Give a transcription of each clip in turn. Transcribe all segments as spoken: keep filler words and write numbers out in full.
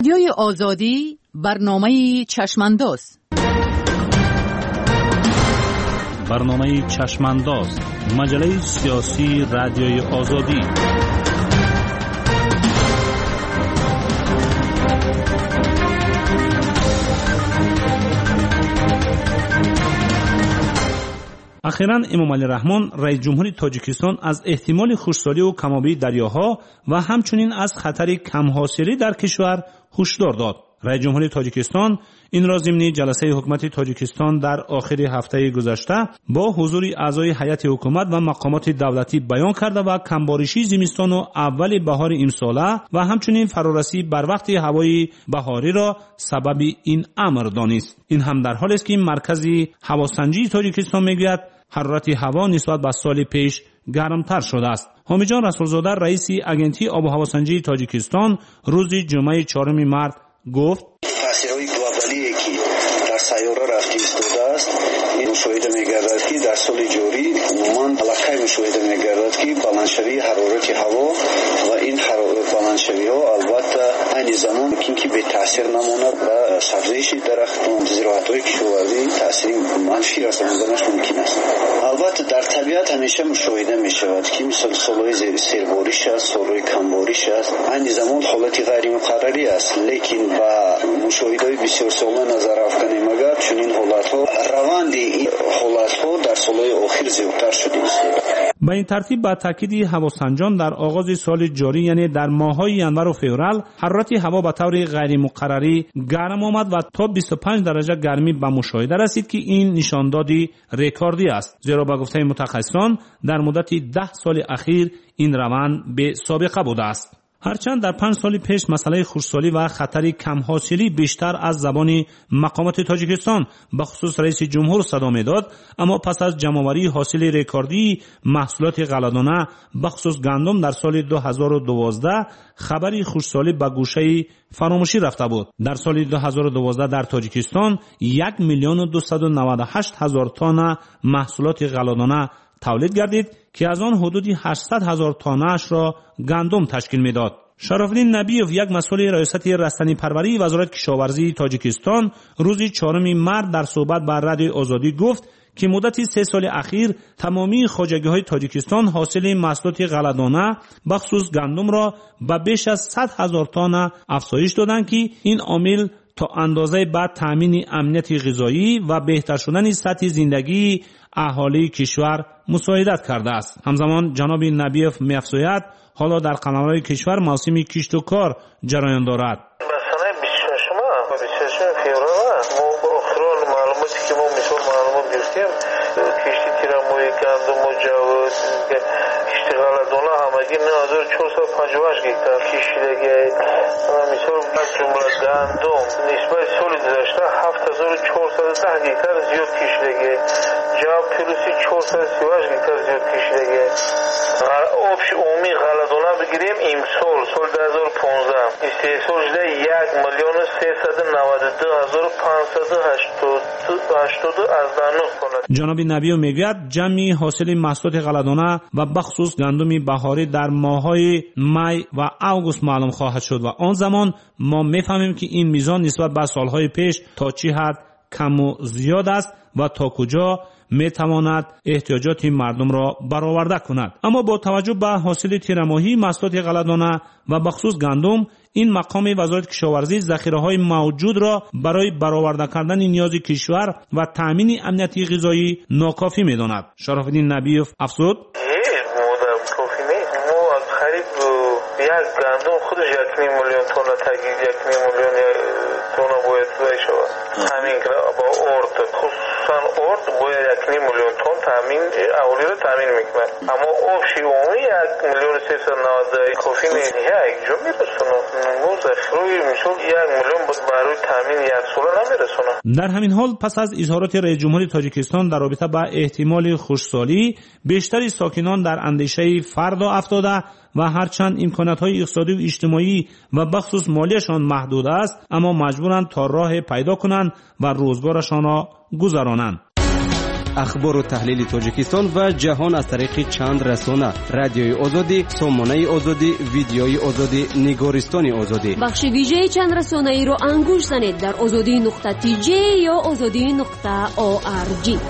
رادیوی آزادی برنامه چشمانداز. برنامه چشمانداز، مجله سیاسی رادیوی آزادی. اخیراً امام علی رحمان رئیس جمهوری تاجیکستان از احتمال خشکسالی و کم‌آبی دریاها و همچنین از خطر کم‌حاصلی در کشور هشدار داد. رئیس جمهوری تاجیکستان این را ضمن جلسه حکومت تاجیکستان در آخر هفته گذشته با حضور اعضای هیئت حکومت و مقامات دولتی بیان کرده و کمبارشی زمستان و اول بهار امساله و همچنین فرارسی بر وقت هوای بهاری را سبب این امر دانست. این هم در حالی است که مرکز هواسنجی تاجیکستان میگوید حرارت هوا نسبت به سال پیش گرمتر شده است. حامد جان رسولزاده رئیس اژنسی آب و هواسنجی تاجیکستان روز جمعه چهارم مارس گفت تاثیرهای گلوبالی که در سیاره رفته ایستاده است این مشاهده می‌گردد که در سال جاری عموما علاقه مشاهده می‌گردد که بلندشوی حرارت هوا و این حرارت بلندشوی‌ها البته این زمان که به تاثیر نماند و سبزش درختان زراعت‌های کشاورزی تاثیر منفی را آوردنش ممکن است. البته در طبیعت همیشه مشاهده می‌شود که مثل سال‌های سیرباریش است، سال‌های کمباریش است، این زمان حالت غیر مقرری است، لیکن با مشاهده‌های بسیار ساله نظر افکنیم اگر چنین حالت‌ها روند این حالت‌ها در سال‌های اخیر زیادتر شده است. به این ترتیب با تاکید هواسنجان در آغاز سال جاری یعنی در ماه‌های ینور و فوریه حرارت هوا به طور غیر مقرری گرم آمد و تا بیست و پنج درجه گرمی به مشاهده رسید که این نشاندادی رکوردی است، زیرا به گفته متخصصان در مدت ده سال اخیر این روند به سابقه بوده است. هرچند در پنج سال پیش مسئله خشکسالی و خطر کم حاصلی بیشتر از زبان مقامات تاجیکستان به خصوص رئیس جمهور صدا می‌داد، اما پس از جمع‌آوری حاصل رکوردی محصولات غله‌دانه به خصوص گندم در سال دو هزار و دوازده خبری خشکسالی به گوشه فراموشی رفته بود. در سال دو هزار و دوازده در تاجیکستان یک میلیون و دویست و نود و هشت هزار تن محصولات غله‌دانه تولید گردید که از آن حدود هشتصد هزار تانه اش را گندم تشکیل میداد. شرافالدین نبیوف یک مسئول ریاست رستنی پروری وزارت کشاورزی تاجیکستان روز چهارم مارس در صحبت با رادیوی آزادی گفت که مدت سه سال اخیر تمامی خواجگی‌های تاجیکستان حاصل محصولات غله‌دانه بخصوص گندم را به بیش از صد هزار تانه افزایش دادند که این عامل تا اندازه بعد تامین امنیت غذایی و بهتر شدن سطح زندگی اهالی کشور مساعدت کرده است. همزمان جناب نبیوف می‌افزاید حالا در قلمرو کشور موسم کشت و کار جریان دارد. مثلا بیست و شش ماه و بیست و شش فوریه ما با اخران معلوماتی که ما مثال معلومات گرفتیم کشتی تیرموی گندم و جوز کشتی غله‌دانه همگی نه هزار و چهارصد و پنجاه و هشت گیتار کشیدگی مثال از جمله گندم نسبت سال گذشته هفت هزار و چهارصد و ده گیتار زیاد کشیدگی جواب پیروسی چهارصد و سی و هشت گیتار زیاد کشیدگی آبش عمومی غله‌دانه بگیریم امسال سال دو هزار و پانزده استحصال شده یک میلیون و سیصد و نود و دو هزار و پانصد و هشتاد و نه کند. جناب نبیو میگوید جمعی حاصل محصولات غله‌دانه و بخصوص گندم بهاری در ماه‌های می و اوگوست معلوم خواهد شد و آن زمان ما میفهمیم که این میزان نسبت به سالهای پیش تا چه حد کم و زیاد است و تا کجا میتواند احتیاجات مردم را برآورده کند. اما با توجه به حاصل تیرماهی محصولات غله‌دانه و بخصوص گندم این مقام وزارت کشاورزی ذخیره‌های موجود را برای برآورده کردن نیاز کشور و تامین امنیت غذایی ناکافی می‌داند. شرافالدین نبیوف افزود یک گندم خودش یک نیم میلیون تن تگیر یک نیم میلیون تن باید زای شود. همین که با ارد خصوصا ارد باید یک نیم میلیون تن تامین اولی رو تامین میکنه. اما آبشی عمومی یک میلیون و سیصد و نود کافی نیست. یک جا میرسونه. مو ذخیره میشود یک میلیون برای تامین یک ساله نمیرسونه. در همین حال پس از اظهارات رئیس جمهوری تاجیکستان در رابطه با احتمال خشکسالی بیشتری ساکنان در اندیشه فردا افتاده و هرچند امکانات‌های اقتصادی و اجتماعی و بخصوص مالیشان محدود است اما مجبورند تا راه پیدا کنند و روزگارشان را گذرانند. اخبار و تحلیل تاجیکستان و جهان از طریق چند رسانه: رادیوی آزادی، سامانه آزادی، ویدیوی آزادی، نگارستان آزادی. بخش ویژه چند رسانه ای را انگوش زنید در آزادی نقطه تی جی یا آزادی نقطه او آر جی.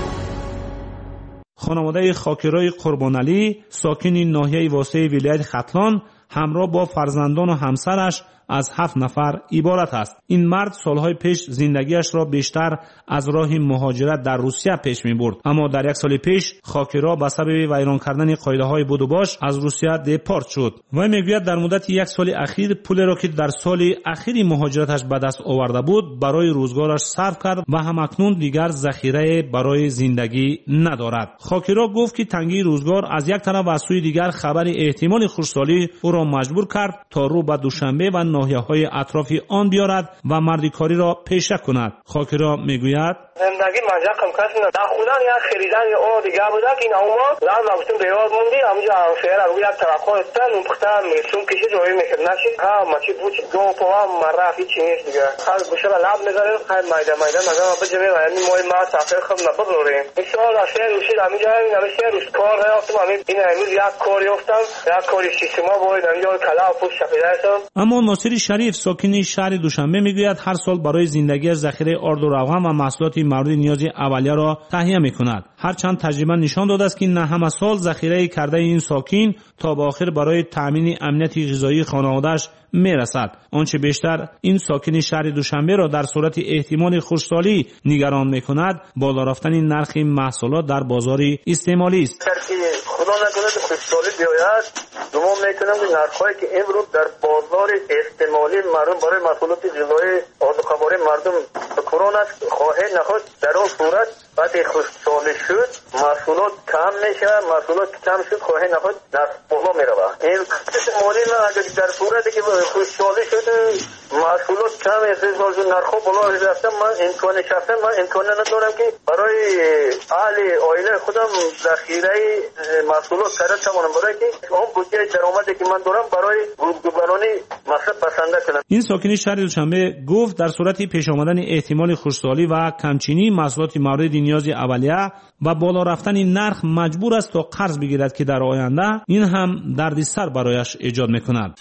خانواده خاکرای قربان علی ساکن ناحیه واسطه ولایت ختلان همراه با فرزندان و همسرش از هفت نفر عبارت است. این مرد سالهای پیش زندگیش را بیشتر از راه مهاجرت در روسیه پیش می برد، اما در یک سال پیش خاکرا به سبب ویران کردن قاعده های بود و باش از روسیه دپارت شد. و میگوید در مدت یک سال اخیر پول را که در سال اخیری مهاجرتش به دست آورده بود برای روزگارش صرف کرد و همکنون دیگر ذخیره برای زندگی ندارد. خاکرا گفت که تنگی روزگار از یک طرف و از سوی دیگر خبر احتمال خشکسالی او را مجبور کرد تا رو به دوشنبه و ناحیه‌های اطرافی آن بیارد و مردکاری را پیشه کند. خاکرا میگوید زندگی ماجرا کم کس نه در خودن یا خریدن یا اون دیگه بود که این اومد لازم لازم بیاد موندی همونجا فعلا روی یک طرفا استن اون پختن میسون کشی جوی میکرد نشی ها ماچی بود دو پوا مرافی چینیش دیگه خال گوشه لاب میذاره خال مایده مایده مگه بجوی یعنی موی ما سافر خم نبروریم ان شاء الله شهر روشی همینجا نمیشه روش کار هستم همین این امروز یک کاری افتم یک کاری سیستما بود همینجا کلا پوش شفیدایتم. اما ناصر شریف ساکن شهر دوشنبه میگوید هر سال برای زندگی ذخیره آرد و روغن و محصولات مورد نیاز اولیه را تهیه میکند. هرچند تجربه نشان داده است که نه همه سال ذخیره کرده این ساکن تا به آخر برای تامین امنیت غذایی خانواده‌اش میرسد. آنچه بیشتر این ساکن شهر دوشنبه را در صورت احتمال خشکسالی نگران میکند بالا رفتن نرخ محصولات در بازار استعمالی است. خدا نکنه خشکسالی بیاید دوم میتونم که نرخ‌هایی که امروز در بازار استعمالی مردم برای محصولات غذایی آذوقه‌واری مردم بکران است خواهد نخواهد در اون صورت وقتی خشکسالی شد محصولات کم میشه، محصولات کم شد خواهد نخواهد نرخ بالا میرود. این استعمالی نه اگر در صورتی که خشکسالی شد محصولات کم است نرخ بالا رفته من امکان شخصا من امکان ندارم که برای اهل عائله خودم ذخیره محصولات کرده توانم برای که اون بودجه درآمدی که من دارم برای روزگارانه مصرف بسنده کنم. این ساکن شهر دوشنبه گفت در صورت پیش آمدن احتمال خشکسالی و کمچینی محصولات مورد نیاز اولیه و بالا رفتن نرخ مجبور است تا قرض بگیرد که در آینده این هم دردسر برایش ایجاد میکند.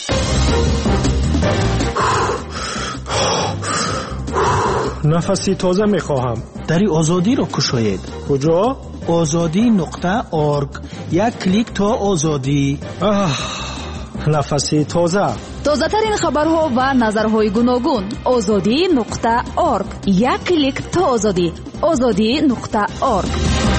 نفسی تازه میخواهم. دری آزادی را کشایید. کجا؟ آزادی نقطه آرگ. یک کلیک تا آزادی. آه نفسی تازه. تازه ترین خبرها و نظرهای گوناگون. آزادی نقطه آرگ. یک کلیک تا آزادی. آزادی نقطه آرگ.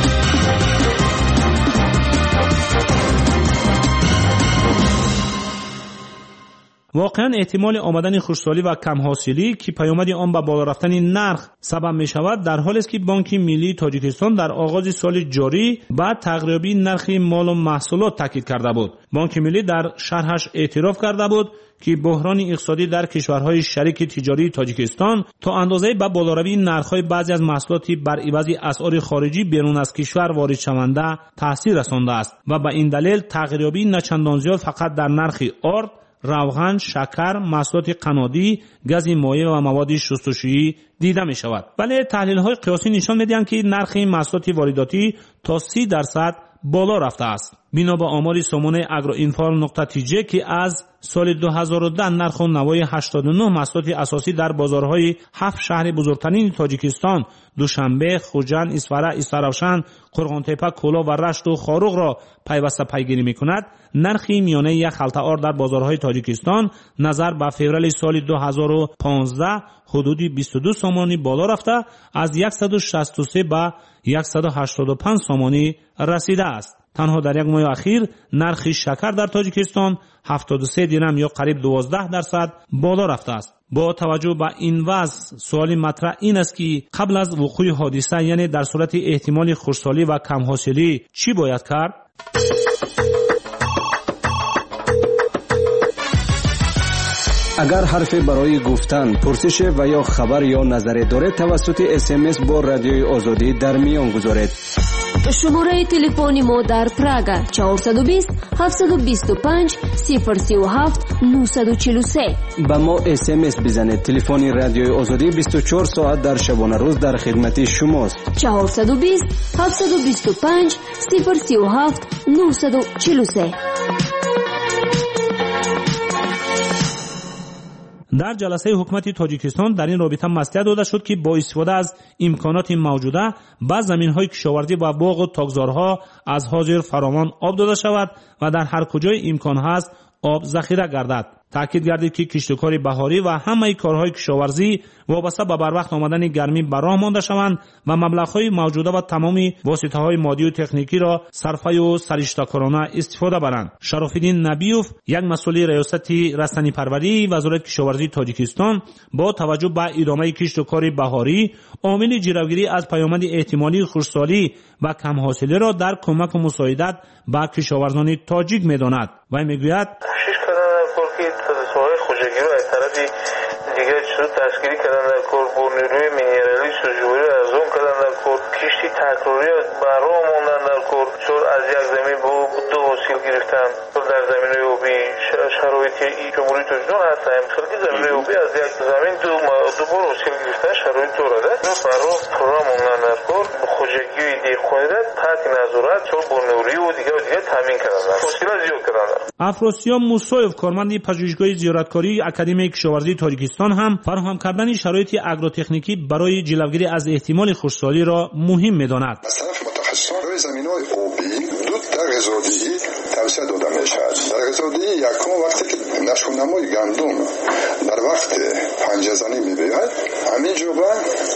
واقعا احتمال آمدن خشکسالی و کم حاصلی که پیامد آن به بالا رفتن نرخ سبب می شود در حالی است که بانک ملی تاجیکستان در آغاز سال جاری بعد تقریبی نرخ مال و محصولات تاکید کرده بود. بانک ملی در شرحش اعتراف کرده بود که بحران اقتصادی در کشورهای شریک تجاری تاجیکستان تا اندازه به بالاروی نرخ‌های بعضی از محصولات بر عوض اسعار خارجی بیرون از کشور وارد شونده تاثیر رسانده است و به این دلیل تقریبی نه چندان زیاد فقط در نرخ آرد، روغن، شکر، محصولات قنادی، گاز مایع و مواد شستشویی دیده می شود. ولی تحلیل های قیاسی نشان می دهند که نرخ محصولات وارداتی تا سی درصد بالا رفته است. بنا به آمار سامانه اگروینفارم نقطه تی جی که از سال دو هزار و ده نرخ و نوای هشتاد و نه محصولات اساسی در بازارهای هفت شهر بزرگترین تاجیکستان دوشنبه، خوجند، اسفره، اسفراوشن، قرغانتپه، کولا و رشت و خاروق را پیوسته پیگیری می‌کند، نرخ میانه یک خلطه آرد در بازارهای تاجیکستان نظر به فوریه سال دو هزار و پانزده حدودی بیست و دو سامانی بالا رفته از صد و شصت و سه به صد و هشتاد و پنج سامانی رسیده است. تنها در یک ماه اخیر نرخ شکر در تاجیکستان هفتاد و سه درم یا قریب دوازده درصد بالا رفته است. با توجه به این وضع سوال مطرح این است که قبل از وقوع حادثه یعنی در صورت احتمال خشکسالی و کم حاصلی چی باید کرد؟ اگر حرفی برای گفتن، پرسش و یا خبر یا نظری دارید توسط اس ام اس با رادیوی آزادی در میان گذارید. شماره تلفن ما در پراگ چهارصد و بیست هفتصد و بیست و پنج صفر سه و هفت نهصد و چهل و سه. با ما اس ام اس بزنید. تلفن رادیوی آزادی بیست و چهار ساعت در شبانه روز در خدمت شماست. چهارصد و بیست هفتصد و بیست و پنج صفر سه و هفت نهصد و چهل و سه. در جلسه حکومت تاجیکستان در این رابطه مصلحت داده شد که با استفاده از امکانات موجوده به زمین‌های کشاورزی و باغ و تاکزارها از حاضر فراوان آب داده شود و در هر کجای امکان هست آب ذخیره گردد. تاکید گردید که کشتکار بهاری و همه کارهای کشاورزی وابسته به بر وقت آمدن گرمی به راه مانده شوند و مبلغ‌های موجوده و تمام واسطه‌های مادی و تکنیکی را صرفه و سرشتکارانه استفاده برند. شراف‌الدین نبیوف، یک مسئول ریاست رستنی پروری وزارت کشاورزی تاجیکستان، با توجه به ادامه کشتکار بهاری عامل جلوگیری از پیامد احتمالی خشکسالی و کم حاصلی را در کمک و مساعدت به کشاورزان تاجیک می‌داند. و می‌گوید خوشگیری از طرف دیگر شد دستگیری کردن در کار با نیروی مینرالی سوژوری از اون کردن در کار کشتی تکراری برای ماندن در کار چون از یک زمین با دو حاصل گرفتن در زمین آبی شرایط جمهوری تاجیکستان هستن خیلی زمین آبی از یک زمین دو دو بار حاصل گرفتن شرایط دارده برای پرا ماندن در کار خوشگیری دیخوانیده تحت نظارت چون با نیروی و دیگر و دیگر تامین کردن حاصل زیاد کردن. افروسیاب موسویف کارمند پژوهشگاه زیارتکاری اکادمی کشاورزی تاجیکستان هم فراهم کردن شرایط آگروتکنیکی برای جلوگیری از احتمال خشکسالی را مهم می‌داند. از طرف متخصصان روی زمین‌های آبی دود در غذادهی توصیه داده می‌شود. در غذادهی یکم وقتی که نشونمای گندم در وقت پنجه زنی می‌بیاید همین جوبه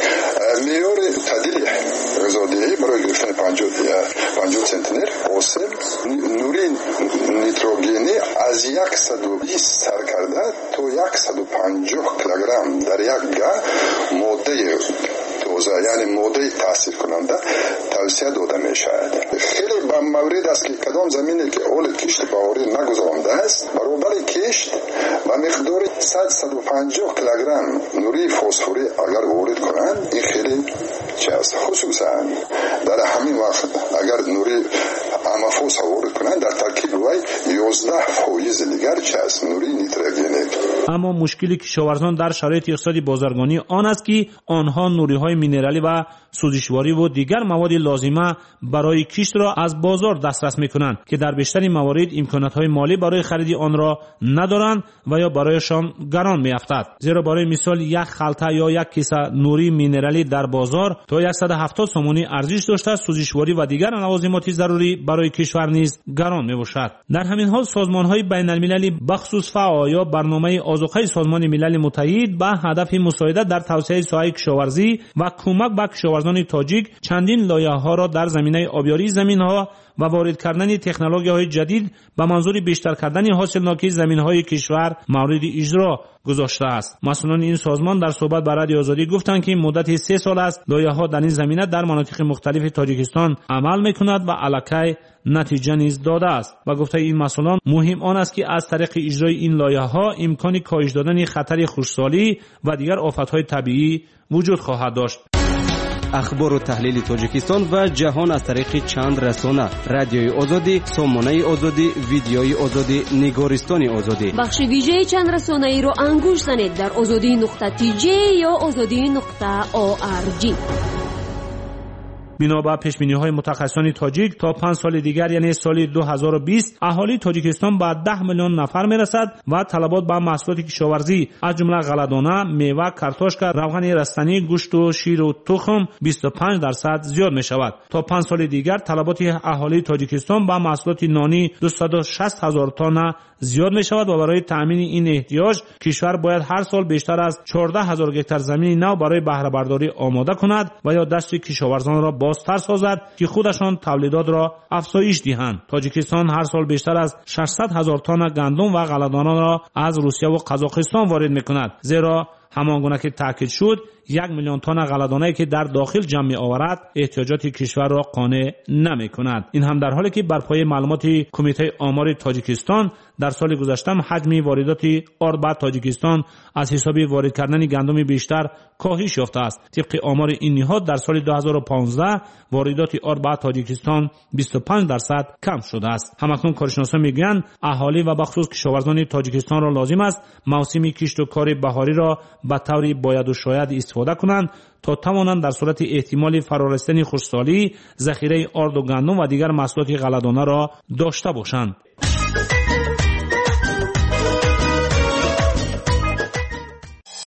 معیار تعدیل غذادهی برای گرفتن پنجاه سانتی‌متر حاصل نوری نیتروژنی از صد و بیست سر کرده تا صد و پنجاه کیلوگرم در یک گاه ماده توزه یعنی ماده تاثیر کننده توصیه داده می شود. خیلی به مورد است که کدام زمینی که اول کشت بهاری نگذرانده است برابر کشت و مقدار صد تا صد و پنجاه کیلوگرم نوری فسفوری اگر وارد کنند این خیلی چه است. خصوصا در همین وقت اگر نوری امافوس وارد کنند در ترکیب وی یازده فایز دیگر چه است نوری نیتروژنی. اما مشکلی کشاورزان در شرایط اقتصادی بازرگانی آن است که آنها نوری‌های مینرالی و سوزشواری و دیگر مواد لازمه برای کشت را از بازار دسترس می‌کنند که در بیشتر موارد امکانات‌های مالی برای خرید آن را ندارند و یا برایشان گران می‌افتد. زیرا برای مثال یک خلطه یا یک کیسه نوری مینرالی در بازار تا صد و هفتاد سومانی ارزش داشته، سوزشواری و دیگر لوازمات ضروری برای کشور نیز گران می‌باشد. در همین حال سازمان‌های بین‌المللی بخصوص فاو یا برنامه آذوقه سازمان ملل متحد به هدف مساعدت در توسعه ساحه کشاورزی و کمک به کشاورزان تاجیک چندین لایحه‌ها را در زمینه آبیاری زمین‌ها و وارد کردن تکنولوژی‌های جدید به منظور بیشتر کردن حاصلناکی زمین‌های کشور مورد اجرا گذاشته است. مسئولان این سازمان در صحبت با رادیو آزادی گفتند که مدت سه سال است لایحه‌ها در این زمینه در مناطق مختلف تاجیکستان عمل می‌کند و الکی نتیجه نیز داده است. و گفته این مسئولان مهم آن است که از طریق اجرای این لایحه‌ها امکان کاهش دادن خطر خشکسالی و دیگر آفت‌های طبیعی وجود خواهد داشت. اخبار و تحلیل تاجیکستان و جهان از طریق چند رسانه: رادیوی آزادی، سامانه آزادی، ویدیوی آزادی، نگارستان آزادی. بخش ویژه چند رسانه ای را انگوش زنید در آزادی نقطه تی جی یا آزادی نقطه او آر جی. بنا به پیش‌بینی‌های متخصصان تاجیک تا پنج سال دیگر یعنی سال دو هزار و بیست اهالی تاجیکستان به ده میلیون نفر میرسد و طلبات به محصولات کشاورزی از جمله غله‌دانه، میوه، کارتوشک، روغن رستنی، گوشت و شیر و تخم بیست و پنج درصد زیاد می شود. تا پنج سال دیگر طلبات اهالی تاجیکستان به محصولات نانی دویست و شصت هزار تن زیاد می شود و برای تامین این احتیاج کشور باید هر سال بیشتر از چهارده هزار هکتار زمین نو برای بهره برداری آماده کند و یا دست کشاورزان را بازتر سازد که خودشان تولیدات را افزایش دهند. تاجیکستان هر سال بیشتر از ششصد هزار تن گندم و غله‌دانه را از روسیه و قزاقستان وارد می‌کند، زیرا همانگونه که تاکید شد یک میلیون تن غله‌دانه‌ای که در داخل جمع می‌آورد احتیاجات کشور را قانع نمی‌کند. این هم در حالی که بر پایه معلومات کمیته آمار تاجیکستان در سال گذشته حجم واردات آرد به تاجیکستان از حساب وارد کردن گندم بیشتر کاهش یافته است. طبق آمار این نهاد در سال دو هزار و پانزده واردات آرد به تاجیکستان بیست و پنج درصد کم شده است. همکنون کارشناسان میگویند اهالی و بخصوص کشاورزان تاجیکستان را لازم است موسم کشت و کار بهاری را به طور باید و شاید استفاده کنند تا توانند در صورت احتمال فرارسیدن خشکسالی ذخیره آرد و گندم و دیگر محصولات غله‌دانه را داشته باشند.